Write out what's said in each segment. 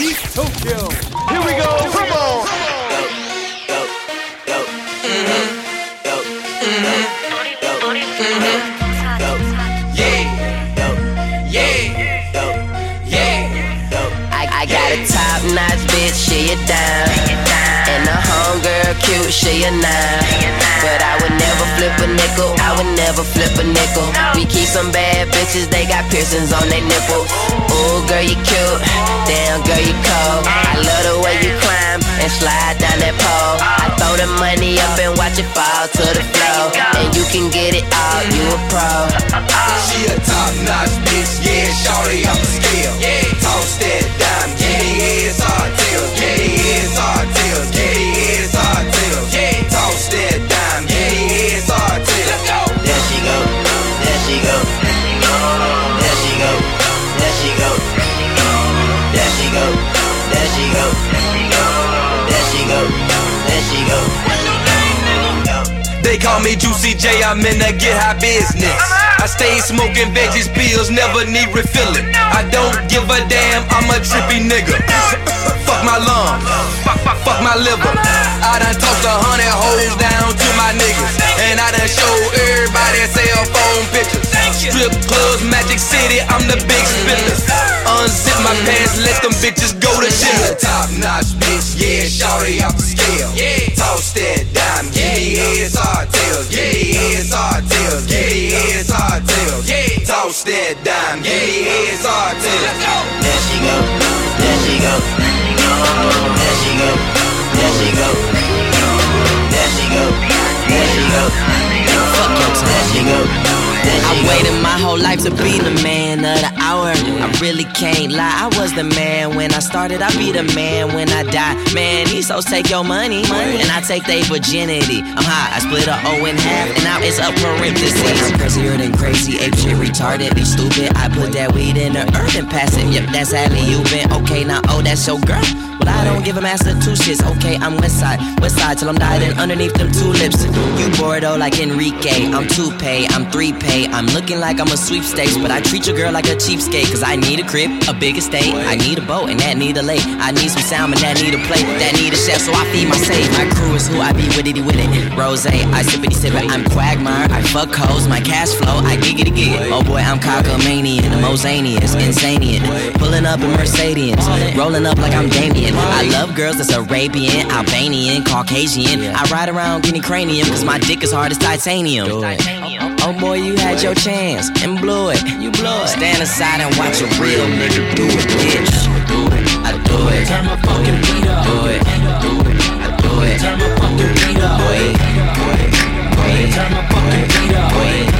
East Tokyo. Here we go. Come on. I got a top-notch bitch, she a dime, and a homegirl cute, she a 9. But I would never flip a nickel, I would never flip a nickel. We keep some bad bitches, they got piercings on their nipples. Ooh, girl, you cute, damn, girl, you cold. I love the way you climb and slide down that pole. I throw the money up and watch it fall to the floor. And you can get it all, you a pro. She a top-notch bitch, yeah, shawty off the scale. Toss that dime, give me heads, hard tails, give me heads, hard tails, give me heads, hard tails. Toss that dime, give me heads, hard tails. There she go, there she go, there she go, there she go, there she go, there she go, there she go, there she go. They call me Juicy J, I'm in the get high business. I stay smoking veggies, pills, never need refilling. I don't give a damn, I'm a trippy nigga. Fuck my lungs, fuck my liver. I done tossed 100 hoes down to my niggas, and I done show everybody cell phone pictures. Strip clubs, Magic City, I'm the big spender. Unzip my pants, let them bitches go to shit. Top-notch bitch, yeah, shawty off the scale. Toss that dime, give me heads, hard tails, give me heads, hard tails, give me heads, hard tails. Toss that dime, give me heads, hard tails. There she go, there she go, there she go, there she go, there she go, there she go. Fuck your time, there she go. I waited my whole life to be the man of the hour. I really can't lie, I was the man when I started, I'll be the man when I die. Man, these hoes take your money, and I take their virginity. I'm hot, I split a O in half, and now it's up parentheses. Crazier than crazy, ape shit retarded, they stupid. I put that weed in the earth and pass it. Yep, that's Allie, you been okay, now oh, that's your girl. But I don't give a master two shits, okay, I'm west side till I'm dying underneath them tulips. You Bordeaux like Enrique, I'm 2Pay, I'm 3Pay. I'm looking like I'm a sweepstakes, but I treat your girl like a cheapskate. Cause I need a crib, a big estate, I need a boat, and that need a lake. I need some salmon, that need a plate, that need a chef, so I feed my save. My crew is who I be with it. Rose, I sippity sip it, I'm Quagmire, I fuck hoes, my cash flow, I giggity gig. Oh boy, I'm cockamanian, the Mosanius, insanian. Pulling up in Mercedes, rolling up like I'm Damien. I love girls that's Arabian, Albanian, Caucasian. I ride around getting cranium, cause my dick is hard as titanium. Oh boy, you had your chance and blew it. You blew it. Stand aside and watch a real nigga do it, bitch. I do it. Turn my fucking beat up. Do it. I do it. Turn my fucking beat up. Turn my fucking beat up.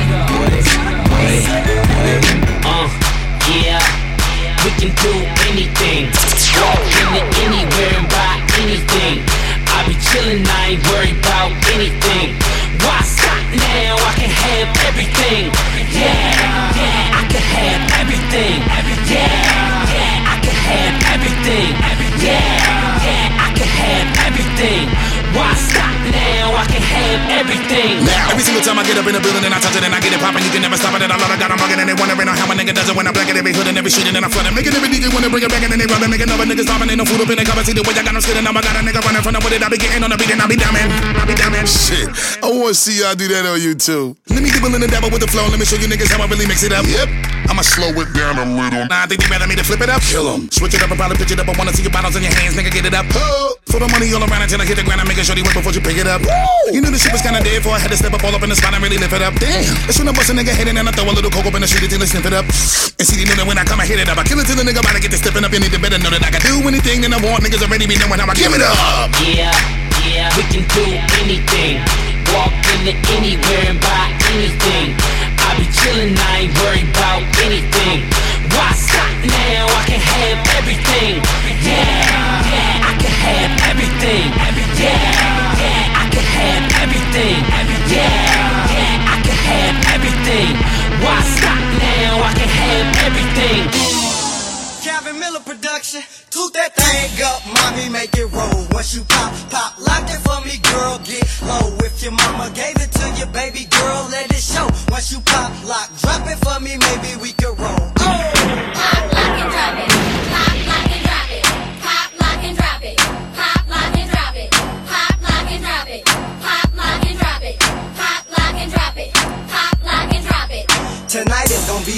Yeah, we can do anything. Walk into anywhere and buy anything. I be chillin', I ain't worried about anything. Why stop now? I can have everything. Yeah, I can have everything. Yeah, I can have everything. Yeah, I can have everything. Why stop now? I can have everything. Every single time I get up in the building and I touch it and I get it poppin', you can never stop it. And I love it, got them buggin' and they wondering how my nigga does it when I black at every hood and every street and then I flood it. Making every DJ wanna bring it back and then they rubbing, making other niggas stopping. Ain't no food up in the cover. See the way I got them skidding. Now I got a nigga running from the way that I be getting on the beat and I be damn. Shit, I wanna see y'all do that on YouTube. Let me dibble in the dabble with the flow. Let me show you niggas how I really mix it up. Yep, I'ma slow it down a little. Nah, I think they better me to flip it up. Kill 'em. Switch it up and probably pitch it up. I wanna see your bottles in your hands, nigga, get it up. Throw the money all around until I hit the ground. I'm making sure they wait before you pick it up. You knew the shit was kinda dead, for I had to step up all up in the spot and really lift it up. Damn, that's when I bust a nigga head in and I throw a little coke up in the street until they sniff it up. And see, they know that when I come, I hit it up. I kill it till the nigga about to get to stepping up. You need to better know that I can do anything that I want. Niggas already be knowing how I give it up. Yeah, we can do anything. Walk into anywhere and buy anything. I be chillin', I ain't worried about anything. Why stop now? I can have everything. Yeah, I can have everything. Yeah, I can have everything. Yeah, I can have everything. Why stop now? I can have everything. Calvin Miller production. Toot that thing up, mommy, make it roll. Once you pop, lock it for me, girl, get low. If your mama gave it to you, baby girl, let it show. Once you pop, lock, drop it for me, maybe we could roll. Pop, lock, and drop it. Pop, lock, and drop it.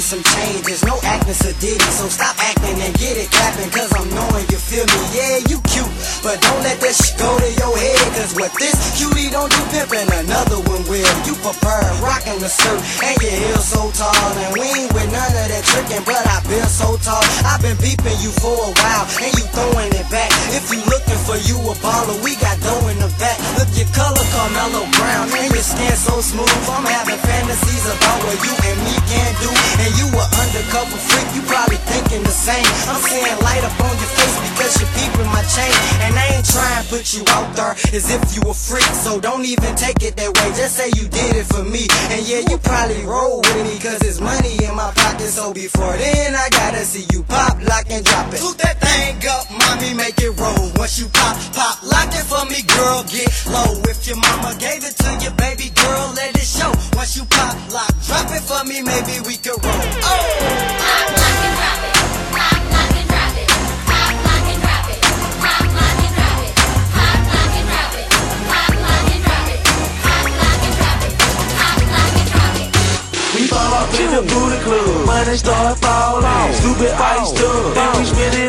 some changes. No acting sadistic, so stop acting and get it clapping. Cause I'm knowing you feel me. Yeah, you cute, but don't let that shit go to your head. Cause what this cutie don't do pimpin', another one will. You prefer rockin' the skirt and your heels so tall. And we ain't with none of that trickin', but I been so tall. I've been peeping you for a while, and you throwing it back. If you looking for you a baller, we got dough in the back. Look, your color Carmelo Brown, and your skin so smooth. I'm having fantasies about what you and me can do. And you a undercover freak, you probably thinking the same. I'm seeing light up on your face because you're peeping my chain. And I ain't trying to put you out there as if you a freak. So don't even take it that way, just say you did it for me. And yeah, you probably roll with me cause there's money in my pocket. So before then, I gotta see you pop, lock, and drop it. Toot that thing up, mommy, make it roll. Once you pop, lock it for me, girl, get low. If your mama gave it to you, baby girl, let it show. Once you pop, lock, drop it for me, maybe we could roll. Oh! Pop, lock, and drop it. Pop, lock, and drop it. Pop, lock, and drop it. Pop, lock, and drop it. Pop, lock, and drop it. Pop, lock, and drop it. Pop, lock, and drop it. Pop, lock, and drop it. We fall off in the booty club, money start falling. Stupid ice tub, and we spending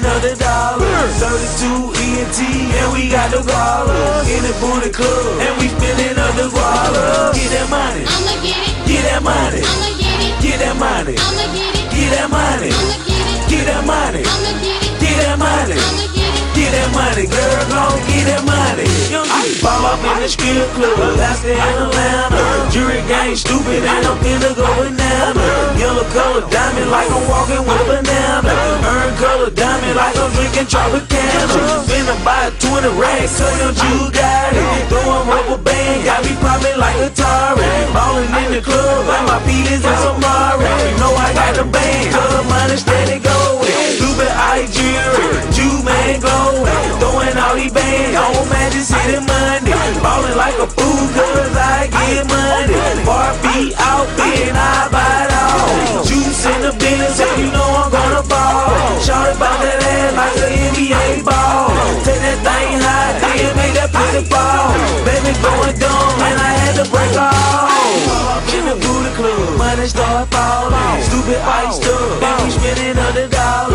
$100. 32 ENT, and we got the guala. In the booty club, and we spending $100. Get that money, I'ma get it. get that money, I'ma get it. get that money, I'ma get it. get that money, I'ma get it. get that money, I'ma get it. get that money. I'ma get it. Get that money, girl, gon' get that money. I fall off in the strip club, Alaska and Atlanta. Jury game stupid and I'm finna go banana. Yellow color diamond like I'm walking with a banana. Earn color diamond like I'm drinking Tropicana. Finna buy 20 racks, so you got it. Throwing rubber band, got me popping like Atari. Ballin' in the club, like my feet is in some Mari. You know I got the band, cause money steady going. Stupid eye jewelry, Jew man glowing. Throwing all these bands on Magic City Monday. Ballin' like a fool cause I get money. Barbie outfit and I buy it all. Juice in the business and you know I'm gonna ball. Shawty bout that ass like an NBA ball. Take that thing high, then make that pussy fall. Baby going dumb and I had to break off. In the booty club, money start falling. Stupid ice tub, and we spending $100.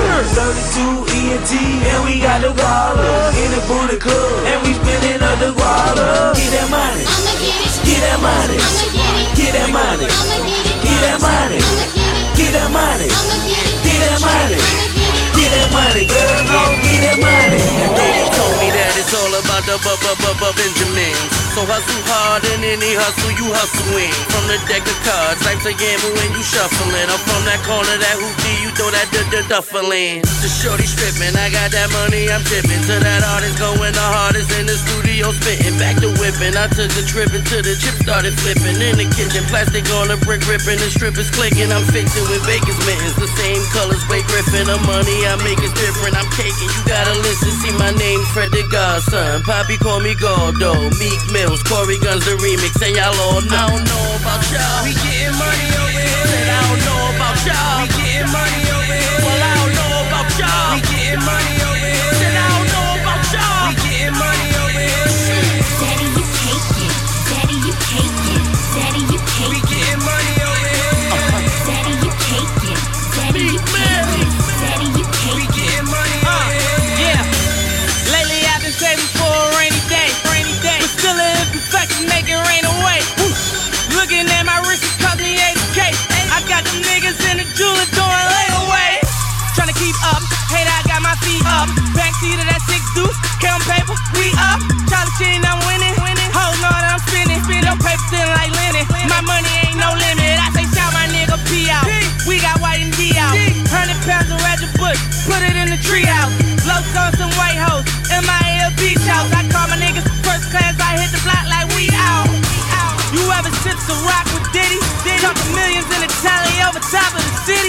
32 ENT, and we got the guala. In the booty club, and we spending $100. Get that money, I'ma get it. get that money, I'ma get it. get that money, I'ma get it. get that money, I'ma get it. get that money, I'ma get it. get that money, I'ma get it. get that money, girl, gon' get that money. They told me that it's all about the Benjamins. So hustle hard and any hustle you hustling. From the deck of cards, life's a gamble when you shuffling. I'm from that corner, that hoopty, you throw that duffel in. The shorty stripping, I got that money, I'm tipping. To that artist going the hardest in the studio spitting. Back to whipping, I took a trip until the chip started flipping. In the kitchen, plastic on the brick ripping, the strippers clicking. I'm fixing with baker's mittens, the same colors, Blake Griffin. The money I make is different, I'm caking. You gotta listen, see my name's Fred the Godson. Poppy call me Gordo, Meek Mills, Corey Guns the remix, and y'all all know. I don't know about y'all, we getting money over here. Said I don't know about y'all, we getting money over here. Well, I don't know about y'all, we getting money over here. Said I don't know about y'all, we getting money over here. Daddy, you caking. Daddy, you caking. Daddy, you caking. We getting money over here. Daddy, you caking. Daddy, you caking. Daddy, you caking. We getting money over here. Yeah. Lately I've been saving for a rainy day. But still an imperfection, make it rain away. Looking at my wrist, it cost me 80K. I got them niggas in the jeweler doing layaway. Tryna keep up, hate I got my feet up. Backseat of that 6 deuce, count paper, we up. Charlie Sheen, I'm winning. Hoes know that I'm spinning. No paper thin like linen. My money ain't no limit. I say shout my nigga P out. We got white and D out. 100 pounds of Roger Bush, put it in the tree house. Blows on some white hoes, MIL beach house. I call my niggas first class, I hit the block like we out. You ever sipped some rock with Diddy? Talking millions in the tally over top of the city.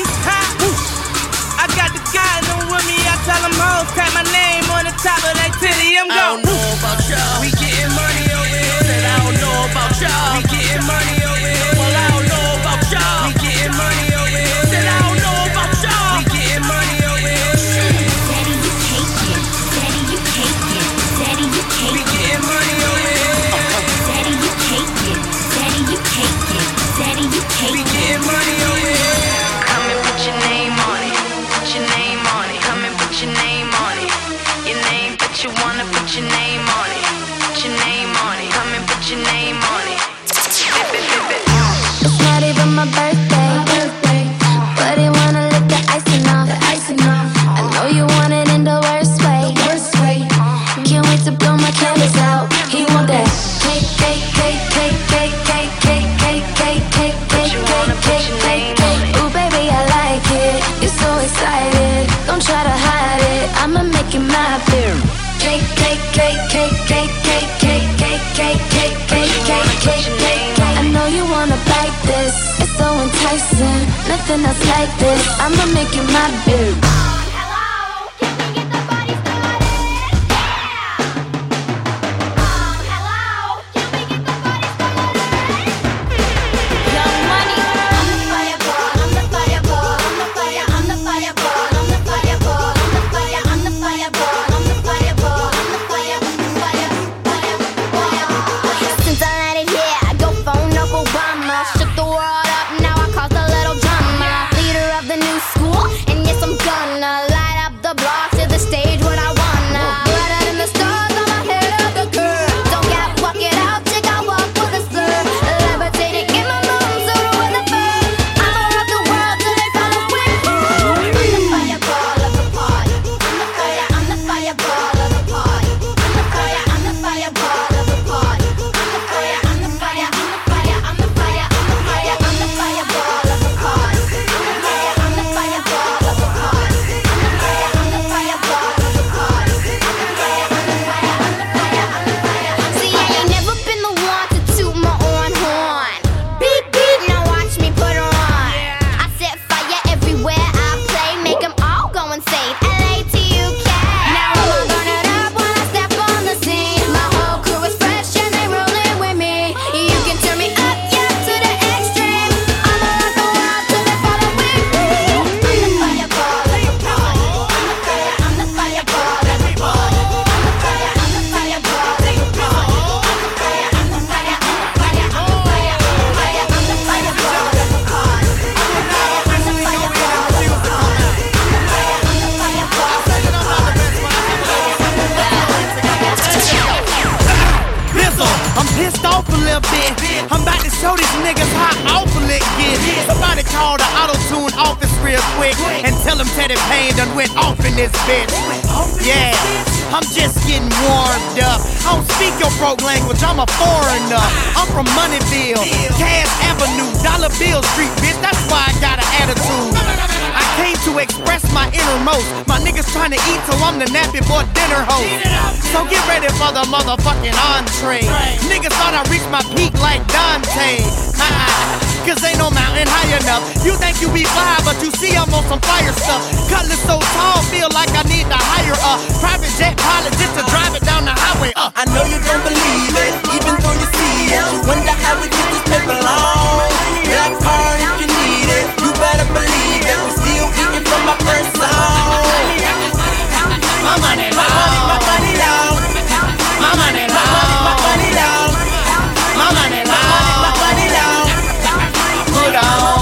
I got the guys in with me, I tell them hoes, tap my name on the top of that titty. I'm I going. don't know about y'all, we getting money over here. Said I don't know about y'all, we getting money over here. Well, I don't know about y'all, we getting money over here. Said I don't know about y'all, we getting money over here. Daddy, you you wanna put your name on it. Put your name on it. Come and put your name on it. It's not even my birthday, but he wanna lick the icing off. I know you want it in the worst way. Can't wait to blow my candles out. He want that cake, cake, cake, cake, cake, cake, cake, cake, cake, cake, cake, cake, cake, cake. Ooh, baby, I like it. You're so excited. Don't try to hide it. I'ma make it my beer. Cake, cake, cake, cake, cake, cake, cake, cake, cake, cake, cake, cake, cake, cake. I know you wanna bite this. It's so enticing. Nothing else like this. I'ma make it my beer. Motherfucking entree. Niggas thought I reached my peak like Dante. Cause ain't no mountain high enough. You think you be fly, but you see I'm on some fire stuff. Cutlass so tall, feel like I need to hire a private jet pilot just to drive it down the highway. I know you don't believe it, even though you see it. You wonder how we get this paper long. Black card if you need it. You better believe it. We still eating from my first song. My money long. My money long. My money long. My money long. My money long. My money long. Put on.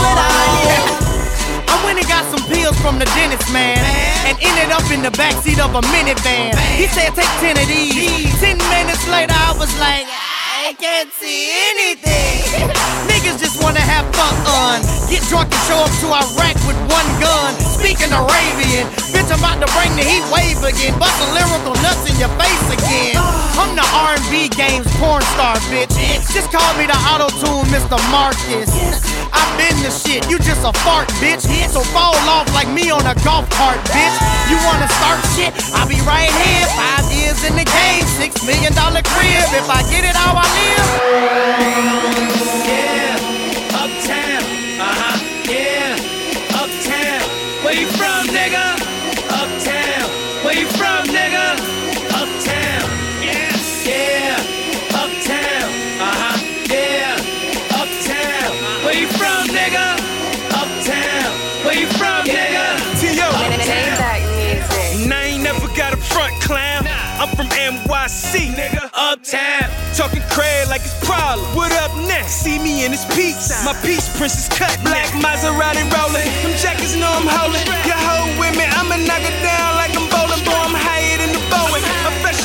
I went and got some pills from the dentist, man, and ended up in the backseat of a minivan. He said take 10 of these. 10 minutes later I was like, I can't see anything. Niggas just wanna have fun, get drunk and show up to Iraq with one gun. Speaking Arabian, bitch, I'm about to bring the heat wave again. Bustin' lyrical nuts in your face again. I'm the R&B game's porn star, bitch. Just call me the auto-tune Mr. Marcus. I've been the shit, you just a fart, bitch. So fall off like me on a golf cart, bitch. You wanna start shit? I'll be right here. 5 years in the game, $6 million crib. If I get it how I live. Yeah, uptown, yeah, uptown. Where you from, nigga? Uptown. Where you from, nigga? Uptown. Yes. Yeah, uptown, yeah, uptown. Where you from, nigga? Uptown. Where you from, nigga? T.O. Maybach music. And I ain't never got a front, clown. I'm from NYC, nigga. Uptown. Talking crazy like it's problem. What up next? See me in this piece. My peace princess cut. Black Maserati rolling. Them jackets know I'm holding. Your hoe with me, I'ma knock it down like I'm bowling. Boy, I'm higher than the Boeing. I'm fresh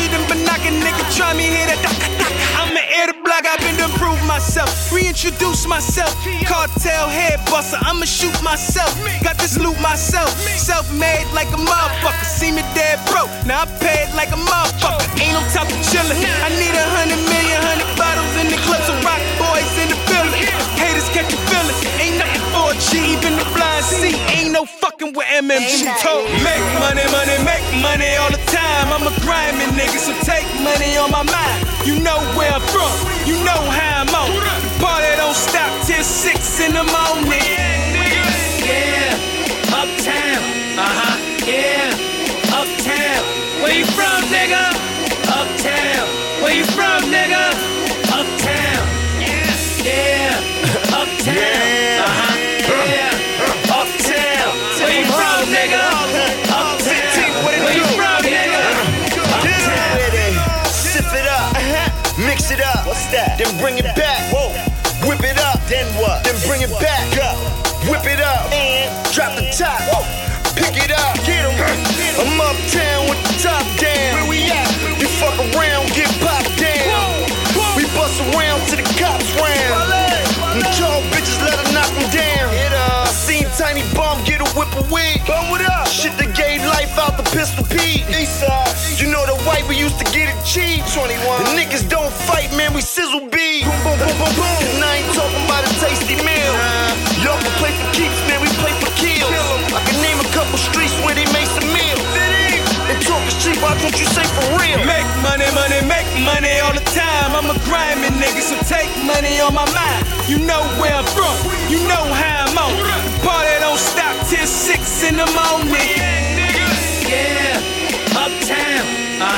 myself, reintroduce myself. Cartel head buster, I'ma shoot myself. Got this loot myself, self-made like a motherfucker. See me dead broke, now I paid like a motherfucker. Ain't no top of chillin'. I need 100 million, 100 bottles in the club, some rock boys in the building. Haters catch a feeling, ain't nothing for a G, even the blind see. Ain't no fucking with MMG. Told make money, money, make money all the time. I'm a grinding nigga, so take money on my mind. You know where I'm from, you know how I'm on. The party don't stop till 6 in the morning. Yeah, uptown, yeah, uptown. Where you from, nigga? Uptown. Where you from, nigga? Uptown. Yeah, uptown. Yeah, uptown. Where you from, nigga? Uptown. Where you from, nigga? Uptown. Sip it up, mix it up. What's that? Then bring it back. Whoa. Whip it up. Then what? Then bring it back up. Whip it up and drop the top. Whoa. Pick it up. Get 'em. I'm uptown with the top down. Where we at? We fuck around, get popped down. We bust around to the cops round. And tall bitches let her knock them down. I seen Tiny Bum get a whip of weed. Bum it up. Shit that gave life out the Pistol Pete. Eastside. You know the white we used to get it cheap. 21. The niggas don't fight, man, we sizzle beef. Boom, boom, boom, boom, boom. And I ain't talking about a tasty meal. Y'all can play for keeps, man, we play for kills. I can name a couple streets where they make some meals. And talk is cheap, why don't you say for real? Make money, money, make money all the time. I'm a grinding nigga, so take money on my mind. You know where I'm from, you know how I'm on. The party don't stop till 6 in the morning. Yeah, uptown,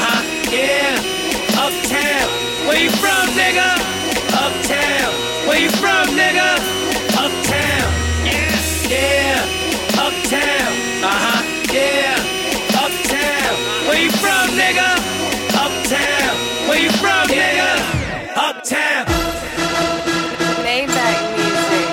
yeah, uptown. Where you from, nigga? Uptown. Where you from, nigga? Uptown. Yeah, uptown, yeah. Uptown, where you from, nigga? Uptown, where you from, nigga? Uptown. Maybach music.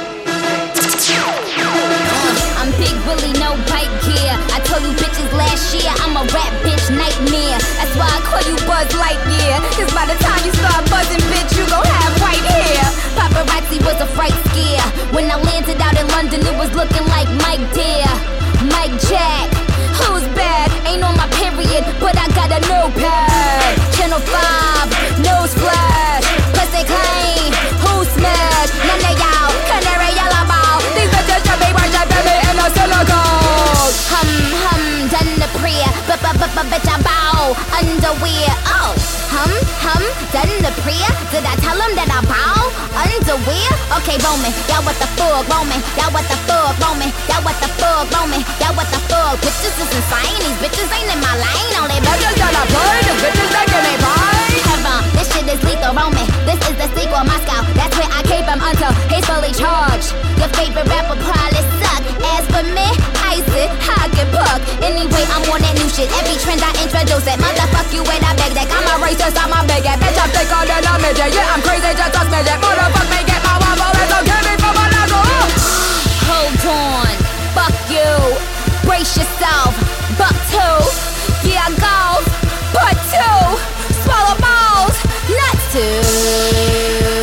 I'm Big Willie, no bike gear. I told you bitches last year, I'm a rap bitch nightmare. That's why I call you Buzz Lightyear. Cause by the time you start buzzing, bitch, you gon' have white hair. Paparazzi was a fright scare. When I landed out in London, it was looking like Mike Dear, Mike Jack. Who's bad? Ain't on my period, but I got a notepad. Channel 5, nose flash. Plus they claim, who smash? None of y'all, canary yellow ball. These bitches should be worshiping me in the synagogue. Done the prayer, bitch I bow. Underwear, oh. Done the prayer. Did I tell him that I bow? Underwear? Okay, Roman, y'all what the fuck, Roman. Y'all what the fuck, Roman. Y'all what the fuck, Roman. Y'all what the fuck. Bitches is insane, these bitches ain't in my lane. All they bitches gotta play, these bitches they give me pain. Heaven, this shit is lethal, Roman. This is the sequel, Moscow. That's where I keep him until he's fully charged. Your favorite rapper probably suck. As for me, ice it, hog and puck. Anyway, I'm on that new shit. Every trend I introduce it. Motherfuck you and I beg that. I'm a racist, I'm a bigot. Bitch, I'm thicker than a midget. Yeah, I'm crazy, just a smidget. Motherfuck me, get my waffle, and so give me from a lago. Hold on, fuck you. Brace yourself, buck 2. Yeah, go, butt 2. Swallow balls, nuts 2.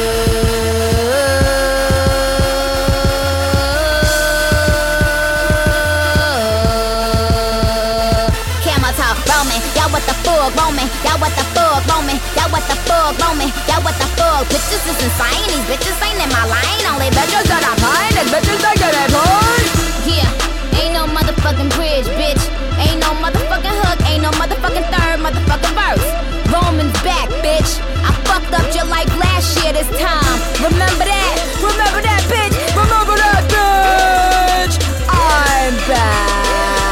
Roman, y'all what the fuck, Roman. Y'all what the fuck, Roman. Y'all what the fuck. Bitches is insane, these bitches ain't in my lane. Only bitches that I find, these bitches they get it paid. Yeah, ain't no motherfucking bridge, bitch. Ain't no motherfucking hook, ain't no motherfucking third motherfucking verse. Roman's back, bitch. I fucked up your life last year this time. Remember that? Remember that, bitch? Remember that, bitch? I'm back.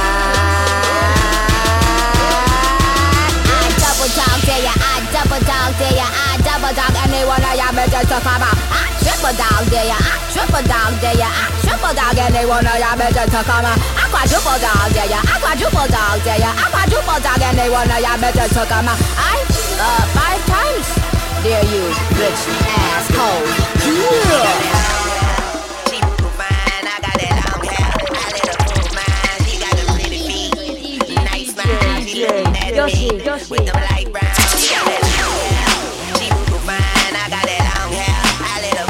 Double dog dare ya, I double dog any one of y'all bitches to come out. I triple dog dare ya, I triple dog dare ya, I triple dog any one of y'all bitches to come out. I quadruple dog dare ya, I quadruple dog dare ya, I quadruple dog any one of y'all bitches to come out. 5 times dare you, bitch asshole. Yeah. Yoshi. With them light brown, she got that long hair. She real fine, I got that long hair. I let her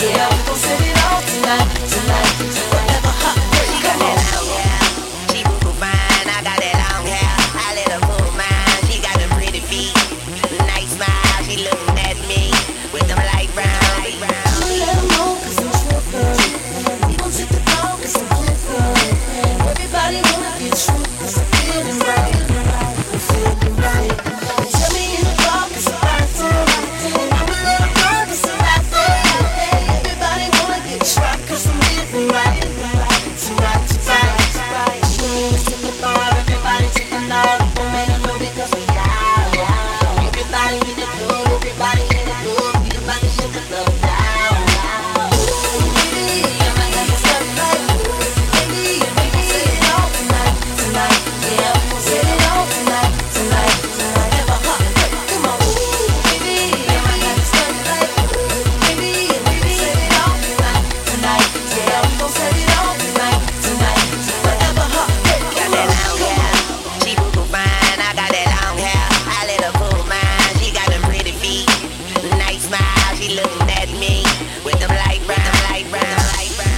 Yeah, we gon' set it off tonight, tonight, forever hot. Come on. She boo fine, I got that long hair. I let her pull mine. She got them pretty feet, nice smile. She looking at me with them light brown. Let 'em know 'cause I'm trippin'. We gon' take the dog 'cause I'm flippin'. Everybody wanna get true 'cause I'm feeling right. I'm feeling right. Tell me in the dark 'cause I'm acting. I'ma let 'em know 'cause I'm acting. Everybody wanna get trapped 'cause I'm living right. Tonight, tonight. Let's take the bar, everybody take the night. Don't make it know because we down. Everybody in the club, everybody in the club. We about to shut the club down. Baby, I might have to step back. Baby, set it off tonight, tonight. Yeah, we'll set it off tonight, tonight. Forever hot. Come on. Baby, I might have to step back. Baby, set it off tonight, tonight. Yeah, we gon' set it off tonight, tonight. Forever hot. Got that long hair. She boo fine, I got that long hair. I let her pull mine. She got them pretty feet, nice smile. She looking at me with them light brown, light brown, light brown.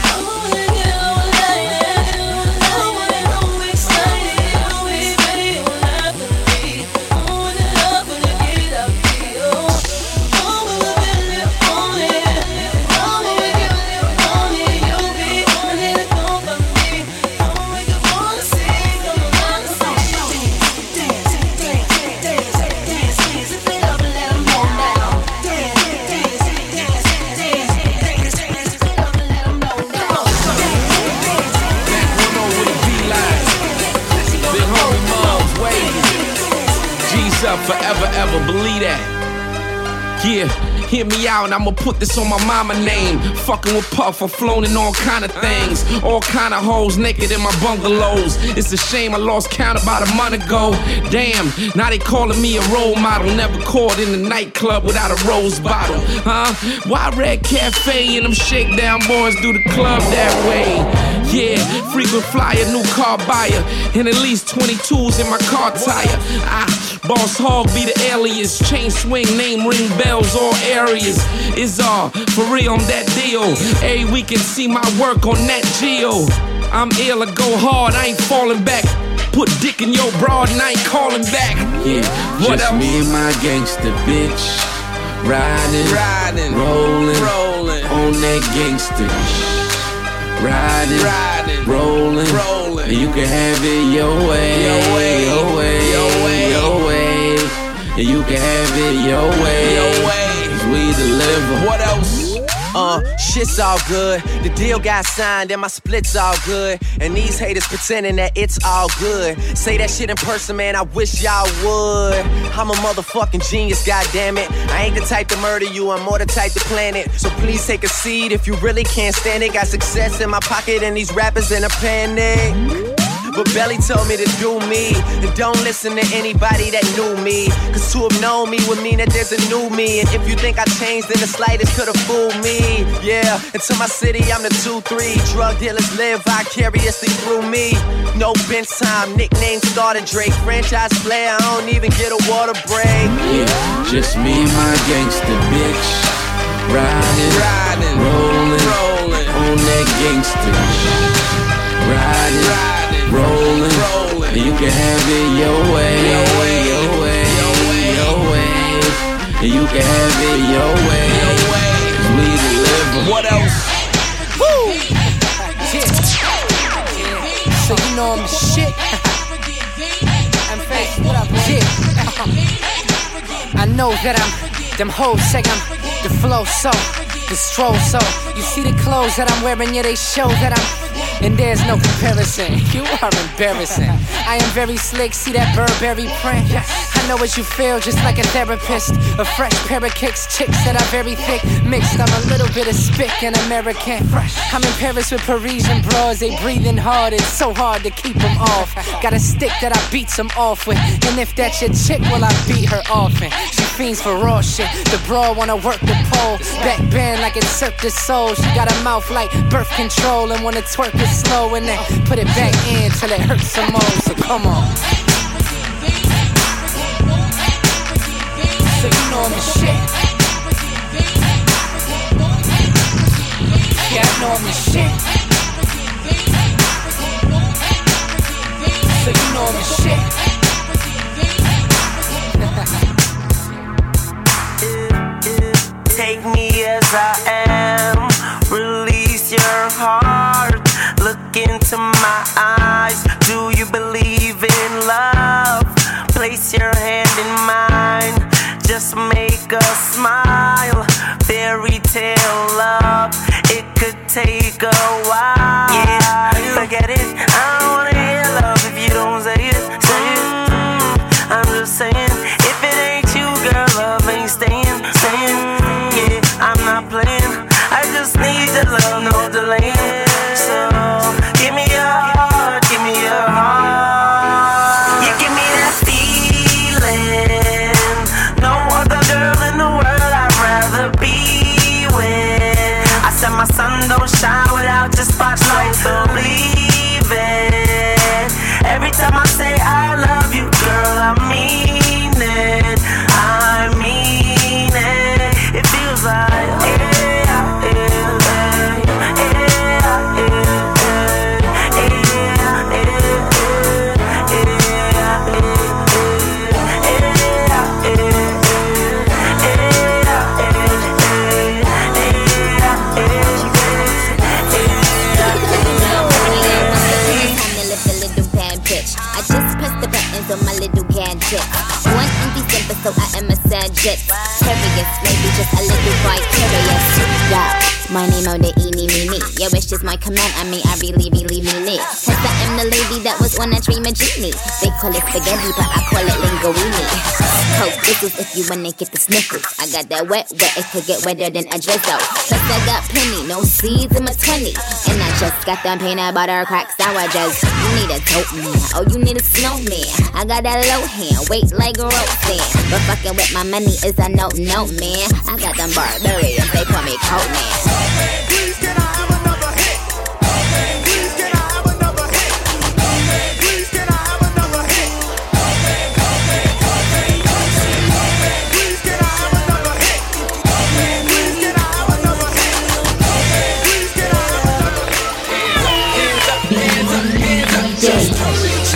Up forever, ever, believe that. Yeah, hear me out, I'ma put this on my mama name. Fucking with Puff, I'm flown in all kind of things. All kind of hoes naked in my bungalows. It's a shame I lost count about a month ago. Damn, now they calling me a role model. Never caught in the nightclub without a rose bottle. Huh? Why Red Cafe and them shakedown boys do the club that way? Yeah, frequent flyer, new car buyer, and at least 22s in my car tire. Boss Hog be the alias, chain swing, name ring bells, all areas. Is for real, I'm that deal. Every week can see my work on Nat Geo. I'm ill, I go hard, I ain't falling back. Put dick in your broad and I ain't calling back. Yeah, what just else? Me and my gangster bitch, riding, rolling on that gangster. Riding, rolling, you can have it your way, your way. You can have it your way, 'cause we deliver. What else? Shit's all good. The deal got signed and my split's all good. And these haters pretending that it's all good. Say that shit in person, man, I wish y'all would. I'm a motherfucking genius, goddammit. I ain't the type to murder you, I'm more the type to plan it. So please take a seat if you really can't stand it. Got success in my pocket and these rappers in a panic. But Belly told me to do me, and don't listen to anybody that knew me. Cause to have known me would mean that there's a new me. And if you think I changed in the slightest, could've fooled me. Yeah, into my city I'm the 2-3. Drug dealers live vicariously through me. No bench time, nickname starter Drake. Franchise player, I don't even get a water break. Yeah, just me and my gangster bitch. Riding, rolling on that gangster. Riding, rolling, you can have it your way, your way. You can have it your way, 'cause we deliver. What else? Woo! So you know I'm the shit. I'm fake. What up, yeah. I know that I'm, them hoes say I'm the flow so, the stroll so. You see the clothes that I'm wearing, yeah, they show that I'm. And there's no comparison, you are embarrassing. I am very slick, see that Burberry print. I know what you feel, just like a therapist. A fresh pair of kicks, chicks that are very thick. Mixed, I'm a little bit of spick and American. I'm in Paris with Parisian bras, they breathing hard. It's so hard to keep them off. Got a stick that I beats them off with. And if that's your chick, well, I beat her often. She fiends for raw shit, the bra wanna work the pole. Back bend like it's Cirque du Soleil. She got a mouth like birth control and wanna twerk it slow and then put it back in till it hurts some more. So come on. So you know I'm the shit. Yeah, I know I'm the shit. So you know I'm the shit. Take me as I am, release your heart, look into my eyes. Do you believe in love? Place your hand in mine, just make us smile. Fairy tale love, it could take a while. Yeah, forget it, I don't wanna hear love if you don't say it, say it. I'm just saying, if it ain't you, girl, love ain't staying, staying. Yeah, I'm not playing, I just need your love, no delaying. So, give me your heart, give me your heart. You give me that feeling, no other girl in the world I'd rather be with. I said my sun don't shine without your spotlight, believe it. Every time I say I love you, girl, I mean it, I mean it. It feels like on my little gadget. One in December, so I am a sadget. Curious, maybe just a little vicarious. Yeah, my name on the eeny meeny. Your wish is my command, I mean I really mean it. Cause I am the lady that was on a dream of genie. They call it spaghetti, but I call it linguine. Coke whistles if you wanna get the sniffles. I got that wet, it could get wetter than a drizzle. Plus I got plenty, no seeds in my 20. And I just got them peanut butter crack sour just. You need a dope man, oh you need a snowman. I got that low hand, weight like a rope stand. But fucking with my money is a no, man. I got them barbarians, they call me Coke Man. Please can I have another hit? Please can I have another hit? Please can I have another hit? Please can I have another hit? Please can I have another hit? Please can I have another hit? Hands up, hands up, hands up.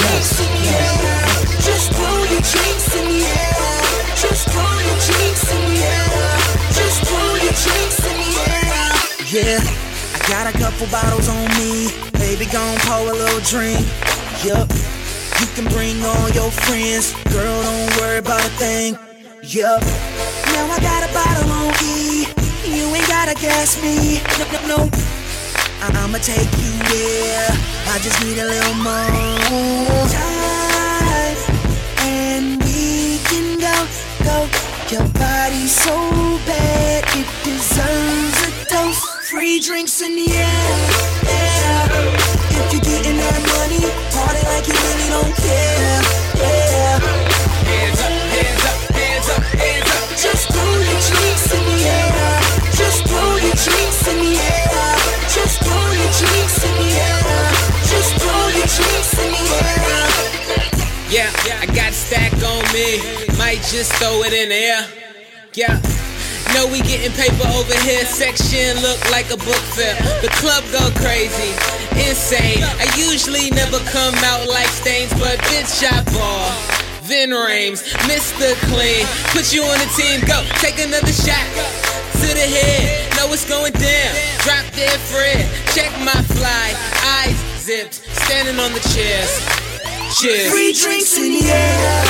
Just throw your drinks in the air. Just throw your drinks in the air. Just throw your drinks in the air. Yeah, I got a couple bottles on me. Baby, gon' pour a little drink. Yup, you can bring all your friends. Girl, don't worry about a thing. Yup, now I got a bottle on E. You ain't gotta gas me. No. I'ma take you there. I just need a little more time, and we can go. Your body's so bad, it deserves a dose. Free drinks in the air, yeah. If you're getting that money, party like you really don't care, yeah. Hands up, hands up, hands up, hands up. Just throw your drinks in the air. Just throw your drinks in the air. Just throw your drinks in the air. Just throw your drinks in the air. Yeah, I got a stack on me. Might just throw it in the air. Yeah. Know we getting paper over here. Section look like a book fair. The club go crazy, insane. I usually never come out like stains, but bitch I ball. Vin Rames, Mr. Clean. Put you on the team, go. Take another shot to the head. Know what's going down. Drop dead Fred. Check my fly. Eyes zipped. Standing on the chairs. Cheers. Free drinks in the air.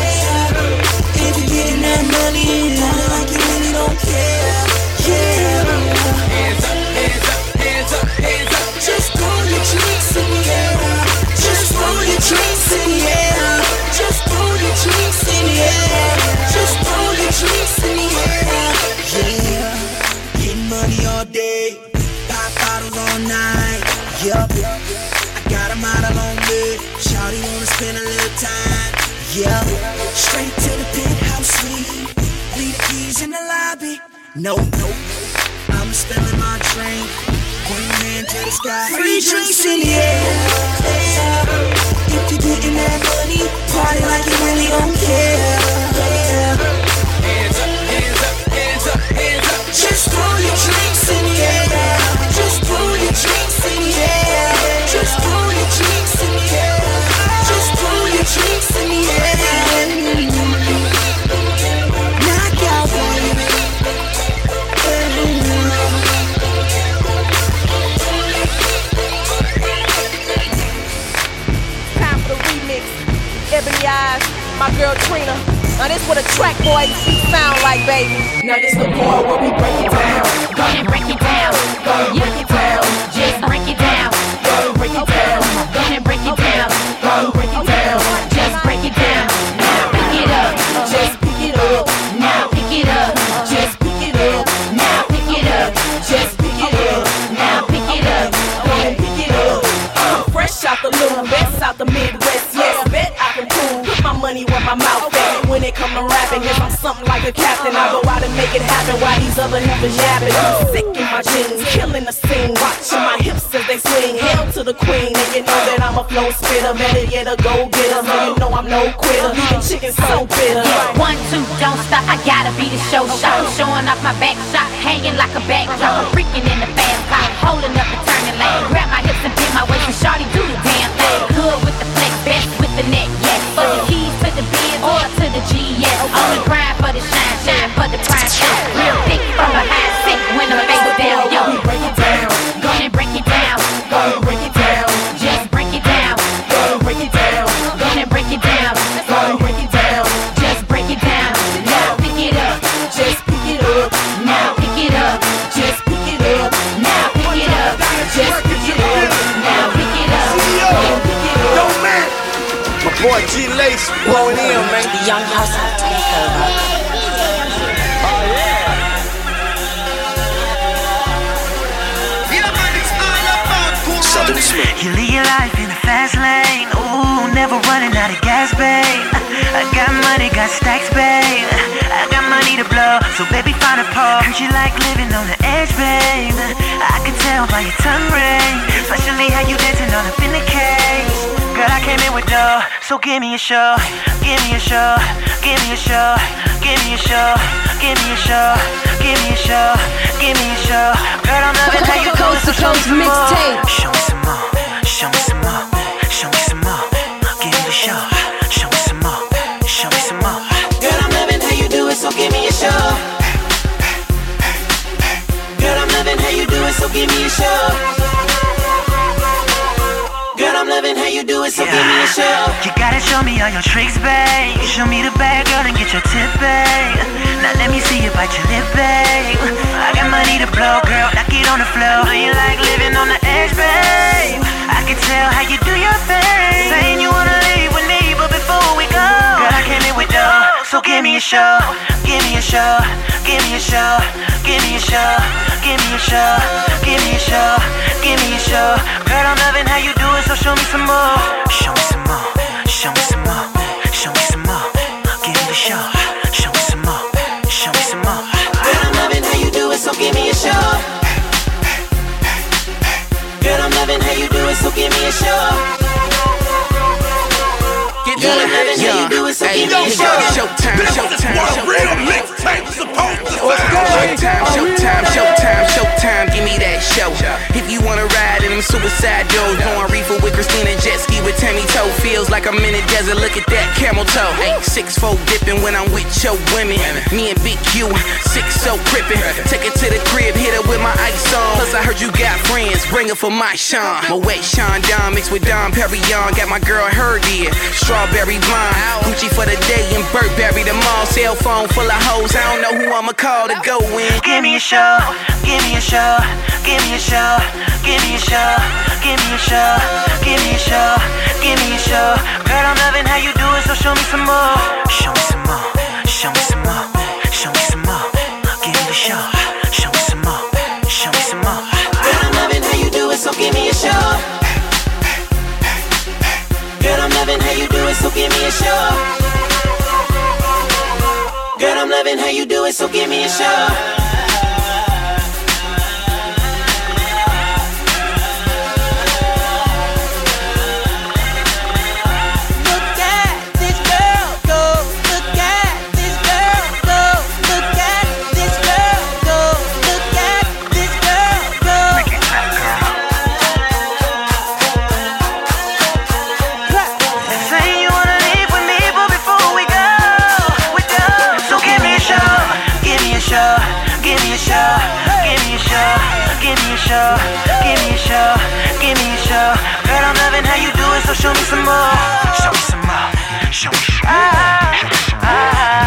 If you're getting that money, party like you really don't care. Yeah. Hands up, hands up, hands up, hands up. Just throw your drinks in the air. Just throw your drinks in the air. Just throw your drinks in the air. Just throw your drinks in the air. Yeah. Getting money all day. Pop bottles all night. Yup. I got a model on me. Shawty wanna spend a little time. Yeah, straight to the penthouse suite. Leave the keys in the lobby. Nope. I'm spilling my drink. One hand to the sky. Free drinks in the air. If you're getting that money, party like you really don't care. Hands up, hands up, hands up, hands up. Just throw your drinks in the air. Just Now this what a track boy sound like, baby. Now this the part where we break it down. Go and break it down. Go and break it down. Just break it down. Go and break it down. Go and break it down. Go and break it down. Just break it down. Now pick it up. Just pick it up. Now pick it up. Just pick it up. Now pick it up. Just pick it up. Now pick it up. Go and pick it up. I'm fresh out the little best out the Midwest. Yes, bet I can prove. Put my money where my mouth at. When it come to rapping, if I'm something like a captain, I go out and make it happen while these other heifers yapping. I'm sick in my jeans, killing the scene, watching my hips as they swing. Hail to the queen, and you know that I'm a flow spitter, better yet a go-getter. So you know I'm no quitter, leaving chicken so bitter. Yeah, 1, 2, don't stop. I gotta be the show shot. Showing off my back shot, hanging like a backdrop. I'm freaking in the fast car, holding up the turning lane. Grab my hips and bend my waist and shawty do the damn thing. Good with the flex, best with the neck, yes. For the keys to the Benz or to the GS. On the grind for the shine, shine for the prime. Real thick from behind, sick when the face down. Yo, we break it down. Go and break it down. Go and break it down. Just break it down. Go and break it down. Go and break it down. Go and break it down. Just break it down. Now pick it up. Just pick it up. Now pick it up. Just pick it up. Now pick it up. Just pick it up. Now pick it up. Yo, man. My boy G Lace blowing in, man. The young hustler. You live your life in the fast lane. Ooh, never running out of gas, babe. I got money, got stacks, babe. I got money to blow, so baby find a pole. Heard you like living on the edge, babe. I can tell by your tongue ring, especially how you dancing all up in the cage. Girl, I came in with dough, so give me a show. Give me a show, give me a show. Give me a show, give me a show. Give me a show, give me a show. Girl, I'm loving how you Coast to Coast mixtape. Show me some more, show me some more, show me some more. Give me the show, show me some more, show me some more. Girl, I'm loving how you do it, so give me a show. Girl, I'm loving how you do it, so give me a show. Girl, I'm loving how you do it, so give me a show. You gotta show me all your tricks, babe. Show me the bag, girl, and get your tip, babe. Now let me see you bite your lip, babe. I got money to blow, girl, knock it on the floor. Do you like living on the edge, babe? I can tell how you do your thing. Saying you wanna leave with me, but before we go, girl, I came in with dough, so give me a show. Give me a show, give me a show. Give me a show, give me a show. Give me a show, give me a show. Girl, I'm loving how you do it, so show me some more. Show me some more, show me some more. Show me some more, give me the show. Show me some more, show me some more. Girl, I'm loving how you do it, so give me a show. Girl, I'm loving how you do it, so give me a show. Girl, I'm loving how you do it, so give me a show. Showtime, showtime, give me that show. If you wanna ride in them suicide doors, going reefer with Christina, jet ski with Tammy Toe. Feels like I'm in the desert, look at that camel toe. 6'4" dipping when I'm with your women. Me and Big Q, 6'0" crippin'. Take it to the crib, hit her with my ice on. Plus I heard you got friends, bring her for my Sean. My wet Sean Don mixed with Dom Perignon. Got my girl Herdy, strawberry blonde. Gucci for the day and Burberry tomorrow. Cell phone full of hoes, I don't know who I'ma call to go in. Give me a show, give me a show. Give me a show, give me a show. Give me a show, give me a show. Give me a show. Girl, I'm loving how you do it, so show me some more. Show me some more, show me some more. Show me some more, give me the show. Show me some more, show me some more. Girl, I'm loving how you do it, so give me a show. Girl, I'm loving how you do it, so give me a show. Girl, I'm loving how you do it, so give me a show. So show me some more, show me some more, show me some more.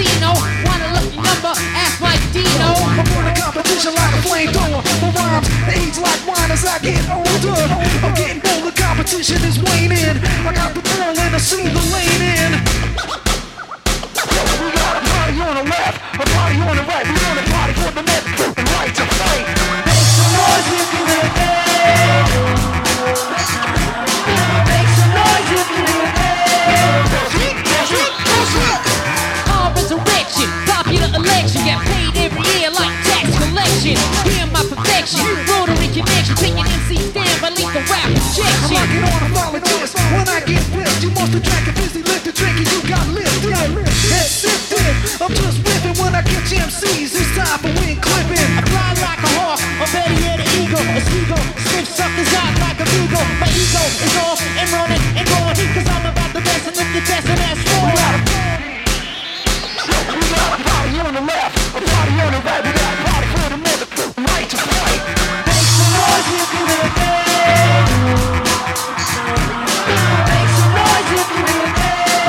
Fino. Want a lucky number? Ask Mike Dino. I'm on a competition like a flamethrower. My rhymes age like wine as I get older. I'm getting bolder, competition is waning. I got the ball and I see the lane in. We got a party on the left, a party on the right. We on a party for the left and right to fight. Make some noise if you hear it. Make some noise if you hear it. Resurrection, popular election, get paid every year like tax collection. Hear my perfection, rotary connection, taking MCs down by lethal rap injection. I'm rocking on a volunteers. When I get pissed, you must attract a busy lift, drinking, you got lifted. Head sifted, I'm just whipping when I catch MCs. It's time for wing clipping. I fly like a hawk, or better yet an eagle, a seagull, sniff suckers out like a beagle. My ego is off and running and going, cause I'm about the best and if the best and that's wrong. We got a party on the left, a party on the right. We got a party for the mother right to fight. Make some noise if you hear it. Make some noise if you hear it.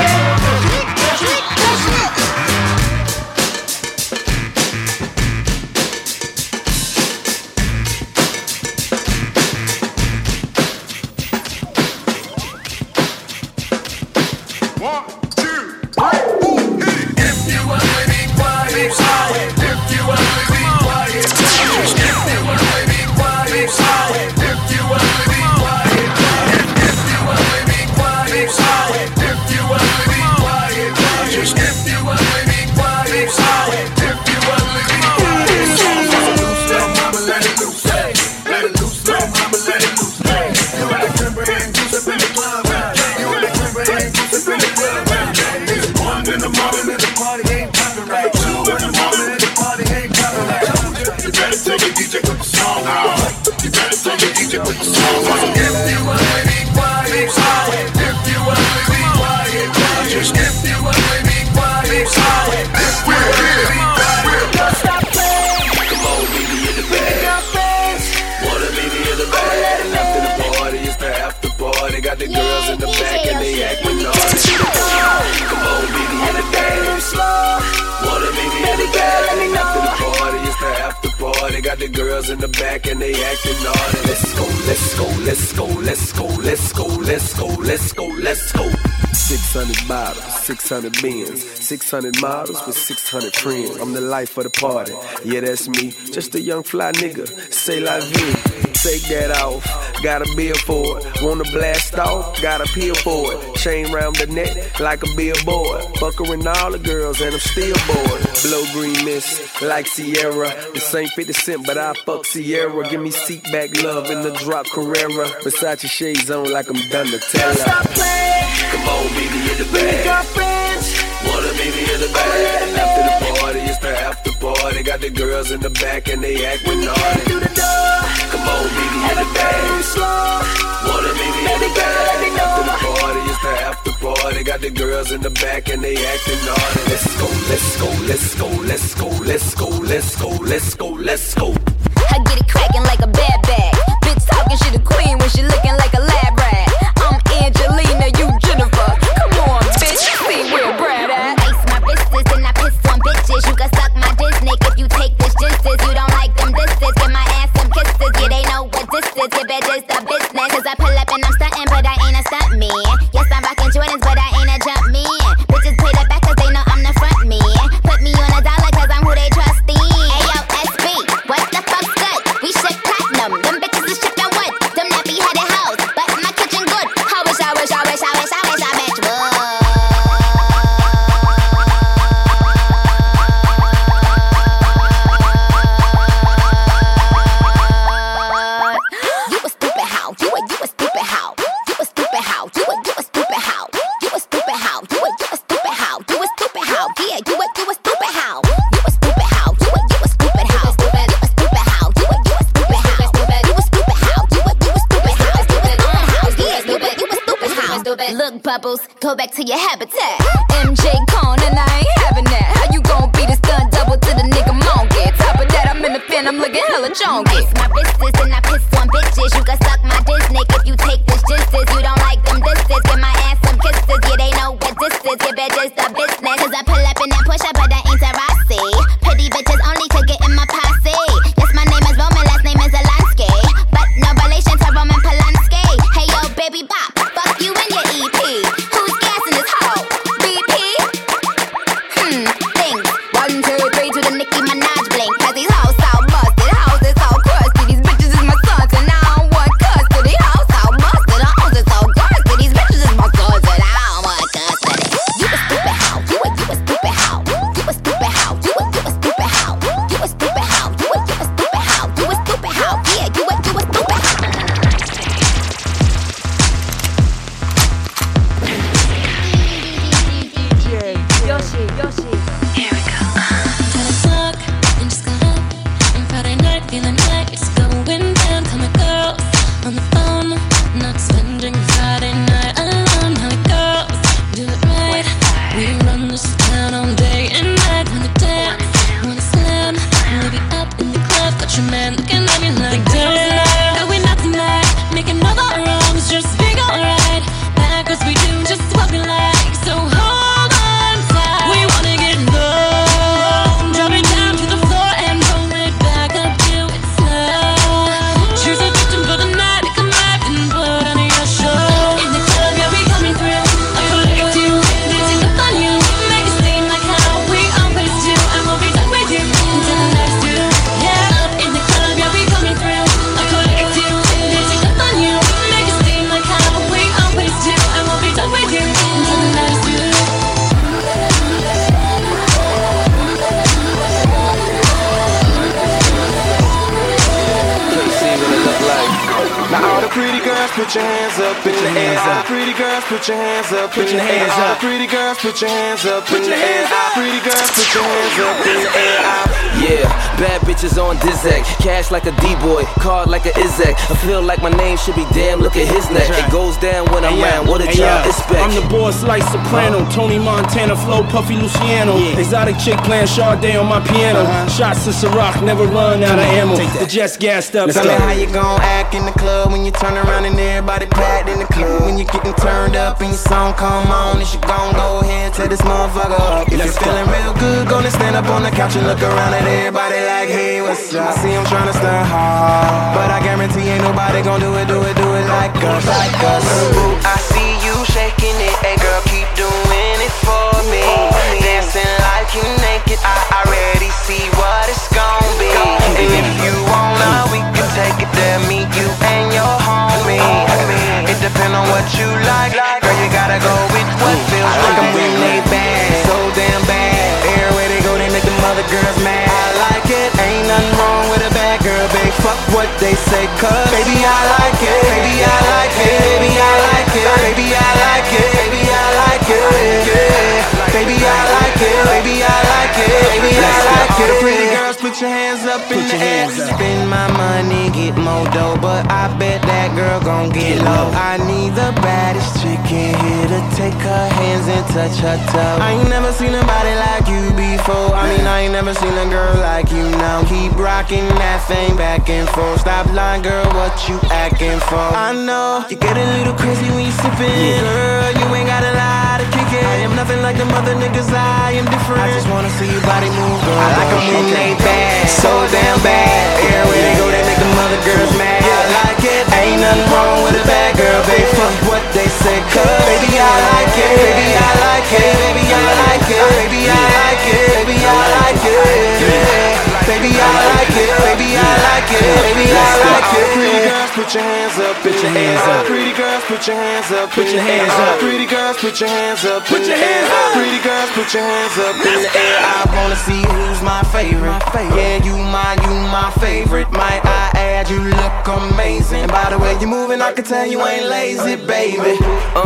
Got the girls in the back and they acting naughty. Come on, baby, in the dance. Wanna meet me in the dance? After the party, it's the after party. Got the girls in the back and they acting naughty. Let's go, let's go, let's go, let's go, let's go, let's go, let's go, let's go. 600 bottles, 600 bins, 600 models with 600 friends. I'm the life of the party. Yeah, that's me. Just a young fly nigga. Say la vie. Take that off, got a bill for it. Wanna blast off, got a pill for it. Chain round the neck like a billboard. Fuckering all the girls and I'm still bored. Blow green mist like Sierra. This ain't 50 Cent, but I fuck Sierra. Give me seat back love in the drop Carrera. Versace shades on like I'm Donatella. Stop playing. Come on, baby, in the bag. Wanna meet me in the bag. After the party, it's the after party. Got the girls in the back and they acting naughty. Come on, baby, in the bag. Wanna meet me in the bag. After the party, it's the after party. Got the girls in the back and they acting naughty. Let's go, let's go, let's go, let's go, let's go, let's go, let's go, let's go. I get it cracking like a bad bag. Bitch talking, she the queen when she looking like a lab rat. I'm Angelina, you Jennifer. Come on, bitch, see where Brad at. Ice my wrists and I piss on bitches. You can suck my Disney if you take this justice. You don't like them disses, give my ass some kisses. Yeah, they know what this is, yeah, bet it's the business. Cause I pull up and I'm stunting, but I ain't a stunt man. Yes, I'm rocking Jordans, but I ain't a jump man. Bitches play the back cause they know I'm the front man. Put me on a dollar cause I'm who they trust in. Ayo, SB, what the fuck's good? We shit platinum, them bitches is shipping wood. Them nappy headed hoes, but my kitchen good. I wish I bitch would. You a stupid how? You a stupid how? You a stupid how? You a stupid how? You a stupid how? You a stupid how? You a stupid how? Yeah, you a stupid how? You a stupid how? You a stupid how? You a stupid how? You a stupid how? You a stupid how? You a stupid how? Yeah, you a stupid how? Look, Bubbles, go back to your habitat. MJ Con and I ain't having that. How you gon' be the stunt double to the nigga monkey? Top of that, I'm in the pen, I'm looking hella chonky. Ice my wrists and I piss on bitches. You can suck my Disney if you take this justice. You don't like them disses, give my ass some kisses. Yeah, they know what this is, yeah, bet it's the business. Cause I pull up in that push up, but put your hands up in the air. Pretty girls, put your hands up in the air. Pretty girls, put your hands up in the air. Pretty girls, put your hands up in the air. Yeah, bad bitches on Dizak. Cash like a D-boy, card like a Izak. I feel like my name should be damn, look at his neck. It goes down when I'm around, what did y'all expect? I'm the boss like Soprano, Tony Montana, Flow, Puffy Luciano. Exotic chick playing Sade on my piano. Shots to Ciroc, never run out of ammo. The jet's gassed up. Tell me how you gon' act in the club when you turn around and everybody packed in the club. When you getting turned up and your song come on, and you gon' go ahead and tear this motherfucker up. If you're feeling real good, gonna stand up on the couch and look around at everybody like, hey, what's up? I see them tryna stir hard, but I guarantee ain't nobody gon' do it like us, I see you shaking it, hey girl, keep doing it for me. Dancing like you naked, I already see what it's gon' be. And if you wanna, we can take it there, me, you, and your homie. It depends on what you like, girl, you gotta go with what feels right. I'm when they bad, so damn bad. Everywhere they go, they make them other girls mad. I like it, ain't nothing wrong with a bad girl, babe. Fuck what they say, cause baby, I like it, baby, I like it, baby, I like it, baby, I like it, baby, I like it, yeah. Baby, I like it, baby, I like it, baby, I like it. Pretty girls, put your hands up in the air. Spend my money, get more dough, but I bet that girl gon' get low. I need the baddest chick in here to take her hands and touch her toe. I ain't never seen nobody like you before. I mean, I ain't never seen a girl like you now. Keep rocking that thing back and forth. Stop lying, girl, what you acting for? I know you get a little crazy when you sippin'. Girl, you ain't got a lot to kick it. I am nothing like them other niggas, I am different. I just wanna see your body move, girl. I like them when they bad, so damn bad. Everywhere they go, they make them other girls mad. I like it, ain't nothing wrong with a bad girl, babe. Fuck what they say, cause baby, I like it, baby, I like it, baby, I like it, baby, I like it, baby, I like it, yeah. Baby, I like it, baby, I like it, baby, I like it. Pretty girls, put your hands up, put your hands up. Pretty girls, put your hands up, put your hands up. Pretty girls, put your hands up, put your hands up. Pretty girls, put your hands up in the air. I wanna see who's my favorite. Yeah, you my favorite. Might I add, you look amazing. And by the way you moving, I can tell you ain't lazy, baby.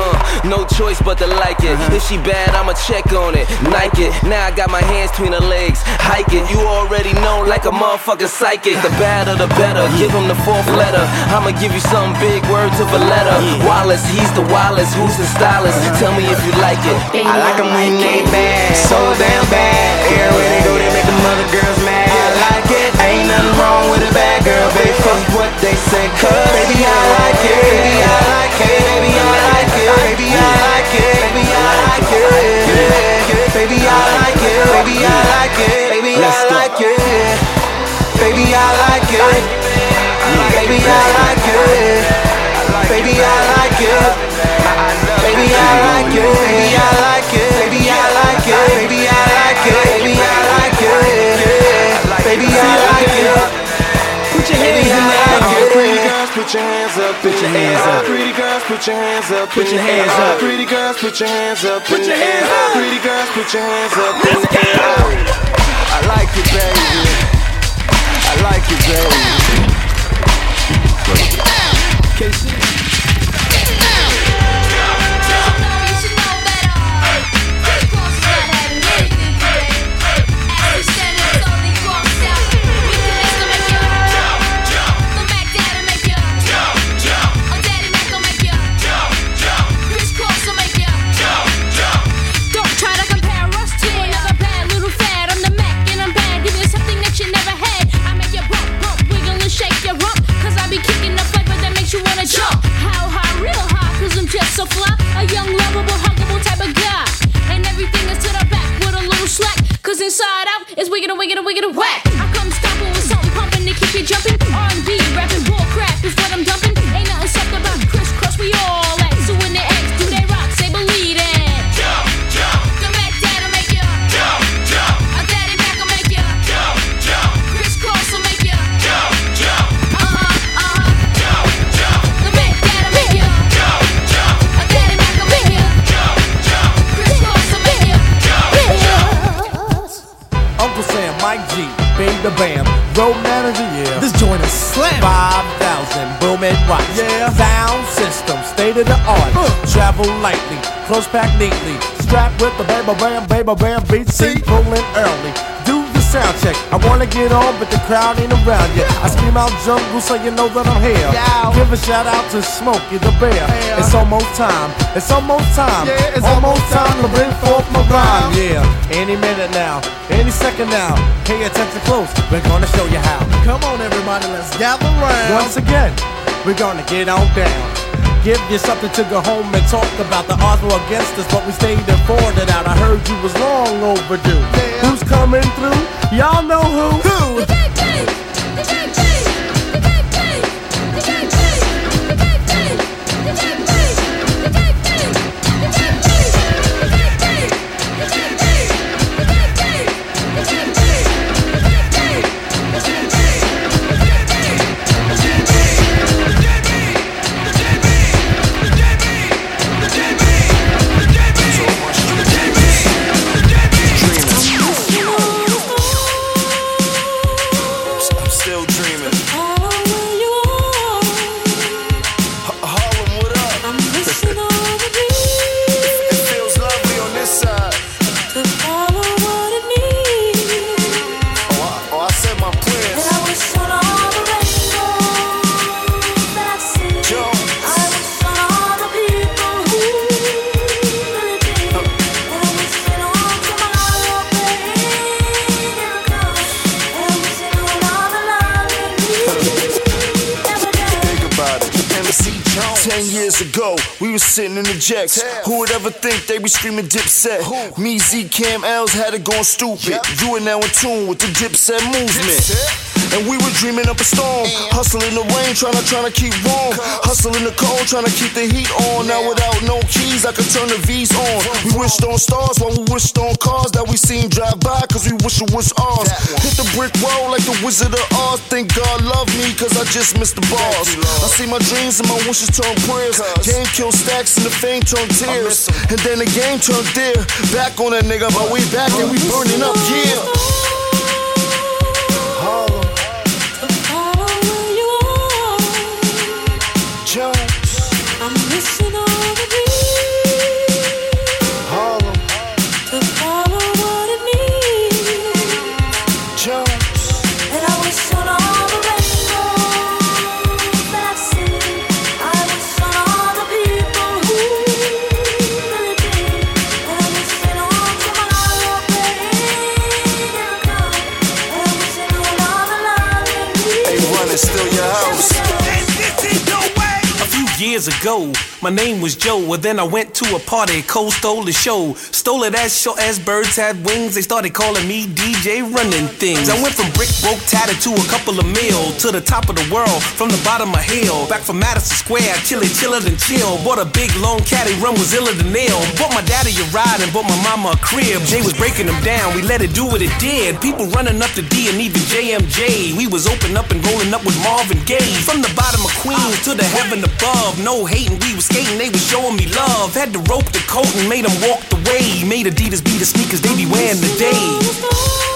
No choice but to like it. If she bad, I'ma check on it. Nike it. Now I got my hands between her legs. Hike it. You already know, like a motherfucking psychic. The badder, the better. Give him the fourth letter. I'ma give you some big word to Valletta. Wallace, he's the Wallace. Who's the stylist? Tell me if you like it. I like them when they bad, so damn bad. Everywhere they go, they make them other girls mad. I like it, ain't nothing wrong with a bad girl, babe. Fuck what they say, cause baby, I like it, baby, I like it, baby, I like it, baby, I like it, baby, I like it, yeah. Baby, I like it, baby, I like it, baby, I like it, baby, I like it, baby, I like it, baby, I like it, baby, I like it, baby, I like it, baby, I like it, baby, I like it, baby, I like it, baby, I like it. Put your hands in the air. Pretty girls, put your hands up, put your hands up. Pretty girls, put your hands up, put your hands up. Pretty girls, put your hands up, put your hands up. Pretty girls, put your hands up in the air. I like it, baby. I like it, baby. KC. So fly, a young, lovable, huggable type of guy. And everything is to the back with a little slack. Cause inside out is wiggin' and whack. I come stomping with something pumping to keep you jumping. R&B, rapping, bull crap is what I'm dumping. Ain't nothing soft about crisscross, we all at. So when they ask, do they rock, say believe it. Jump, jump. The Mac Dad'll make ya. Jump, jump. A Daddy Mac'll make ya. Jump, jump. Crisscross will make ya. Jump, jump. Jump, jump. The Mac Dad'll make ya. Jump, jump. Uncle Sam, Mike G, Bing the Bam, road manager, yeah. This joint is slam. 5,000, boom and watch. Yeah. Sound system, state of the art. Travel lightly, close packed neatly. Strapped with the baby bam beat. See, pulling early. Do the sound check. I wanna get on, but the crowd ain't around yet. I scream out jungle so you know that I'm here. Yow. Give a shout out to Smokey the Bear. Yeah. It's almost time. It's almost time. Yeah, it's almost almost time to bring forth my rhyme. rhyme. Yeah, any minute now, any second now. Pay attention close. We're gonna show you how. Come on, everybody, let's gather round. Once again, we're gonna get on down. Give you something to go home and talk about. The odds were against us, but we stayed and fought it out. I heard you was long overdue. Yeah. Who's coming through? Y'all know who? Who? I'm still dreaming. Harlem, what up? It feels lovely on this side. Oh, I said my prayers. Think about it. MC Jones. 10 years ago, we was sitting in the jacks. Who would ever think they be screaming Dipset? Me, Z, Cam, L's had it going stupid. You are now in tune with the Dipset movement. And we were dreaming up a storm. Hustling the rain, trying to keep warm. Hustling the cold, trying to keep the heat on. Now without no keys, I could turn the V's on. We wished on stars while we wished on cars that we seen drive by, cause we wish it was ours. Hit the brick road like the Wizard of Oz. Thank God love me, cause I just missed the bars. I see my dreams and my wishes turn prayers. Game kill stacks and the fame turn tears. And then the game turned there. Back on that nigga, but we back and we burning up, yeah. Harlem. Jones. I'm missing all the dreams. Harlem. To follow what it means. Jones. And I wish on all the rainbows that I've seen. I wish on all the people who really did. And I wish it on tomorrow, baby, never come. And I wish it on all the love that we Hey, run, it's still your house. A few years ago, my name was Joe. Well, then I went to a party, Cole stole the show. Stole it as short as birds had wings. They started calling me DJ Running Things. I went from brick broke tatted to a couple of mil, to the top of the world, from the bottom of hell. Back from Madison Square, chiller than chill. Bought a big long caddy, rum was iller than nail. Bought my daddy a ride and bought my mama a crib. Jay was breaking them down, we let it do what it did. People running up to D and even JMJ. We was open up and rolling up with Marvin Gaye. From the bottom of Queens to the heaven above. No hating, we was skating, they was showing me love. Had to rope the coat and made them walk the way. Made Adidas be the sneakers they be wearing today.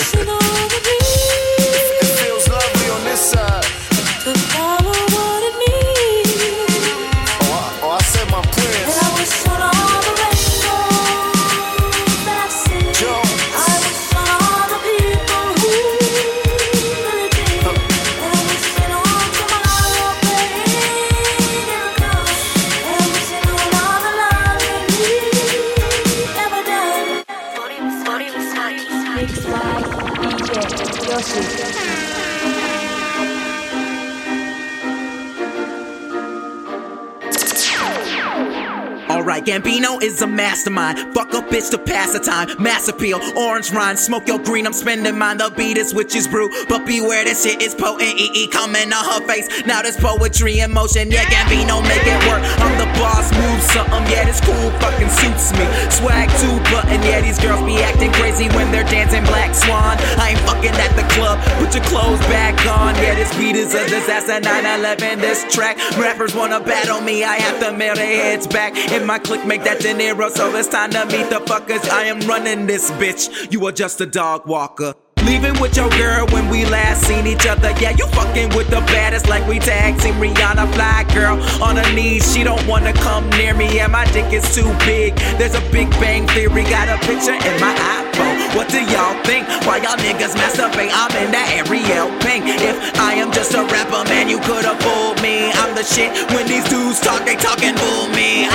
wishing all the beat. It feels lovely on this side. To follow what it means. Oh, I said my prayers. And I wish on all the rainbows that I've seen. I wish on all the people who really did. And I wish on tomorrow, baby, never come. And I wish on all the love that we ever done. Mixed by DJ Yoshi. Alright, Gambino is a mastermind. Fuck a bitch to pass the time. Mass appeal, orange rind, smoke your green, I'm spending mine. The beat is witch's brew, but beware this shit is potent. EE coming on her face. Now there's poetry in motion. Yeah, Gambino make it work. I'm the boss, move something. Yeah, this cool fucking suits me. Swag 2 button. Yeah, these girls be acting crazy when they're dancing Black Swan. I ain't fucking at the club. Put your clothes back on. Yeah, this beat is a disaster. 9/11, this track. Rappers wanna battle me. I have to mail their heads back. In my clique, make that De Niro, so it's time to meet the fuckers. I am running this bitch, you are just a dog walker. Leaving with your girl when we last seen each other. Yeah, you fucking with the baddest like we tag team Rihanna. Fly girl on her knees, she don't wanna come near me. Yeah, my dick is too big, there's a Big Bang Theory. Got a picture in my iPhone, what do y'all think? Why y'all niggas masturbate? I'm in that Ariel Pink. If I am just a rapper, man, you could've fooled me. I'm the shit, when these dudes talk, they talking bull me.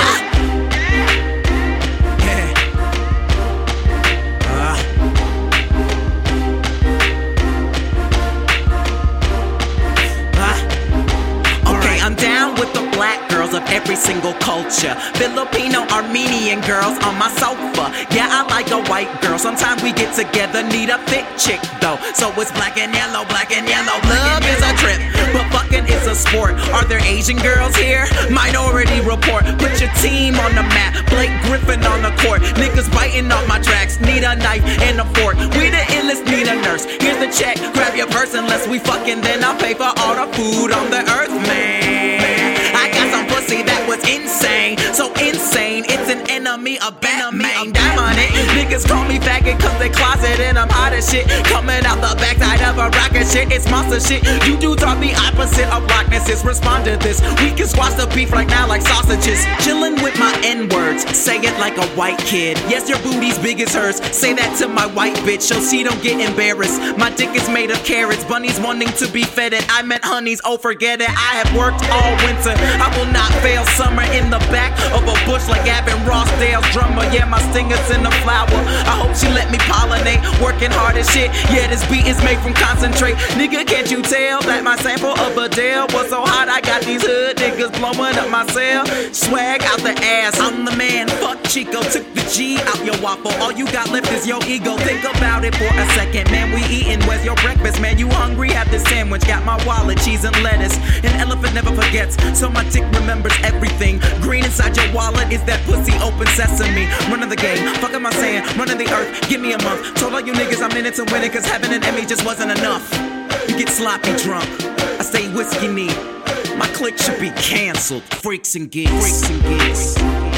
I'm down with the black girls of every single culture. Filipino, Armenian girls on my sofa. Yeah, I like a white girl. Sometimes we get together, need a thick chick though. So it's black and yellow, black and yellow. Love is a trip, but fucking is a sport. Are there Asian girls here? Minority Report. Put your team on the map. Blake Griffin on the court. Niggas biting off my tracks. Need a knife and a fork. We the illest, need a nurse. Here's the check. Grab your purse unless we fucking, then I'll pay for all the food on the earth, man. I got some pussy that was insane. So insane, it's an enemy, a Batman. Damn on it. Niggas call me faggot cause they closet and I'm hot as shit. Coming out the backside of a rocket shit. It's monster shit. You dudes are the opposite of Lochnesses. Respond to this. We can squash the beef right now like sausages. Chilling with my N-words. Say it like a white kid. Yes, your booty's big as hers. Say that to my white bitch so she don't get embarrassed. My dick is made of carrots. Bunnies wanting to be fed it. I meant honeys, oh forget it. I have worked all winter. I will not fail summer in the back of a bush like Gavin Rossdale's drummer. Yeah, my stinger's in the flower. I hope she let me pollinate. Working hard as shit. Yeah, this beat is made from concentrate. Nigga, can't you tell that my sample of Adele was so hot? I got these hood niggas blowing up my cell. Swag out the ass. I'm the man. Fuck Chico. Took the G out your waffle. All you got left is your ego. Think about it for a second, man. We eating. Where's your breakfast, man? You hungry? Have this sandwich. Got my wallet, cheese and lettuce. An elephant never forgets, so my dick remembers everything. Green inside your wallet is that pussy open sesame. Running the game, fuck am I saying? Running the earth, give me a month. Told all you niggas I'm in it to win it, cause having an Emmy just wasn't enough. You get sloppy drunk, I stay whiskey neat. My clique should be cancelled. Freaks and geeks. Freaks and geeks.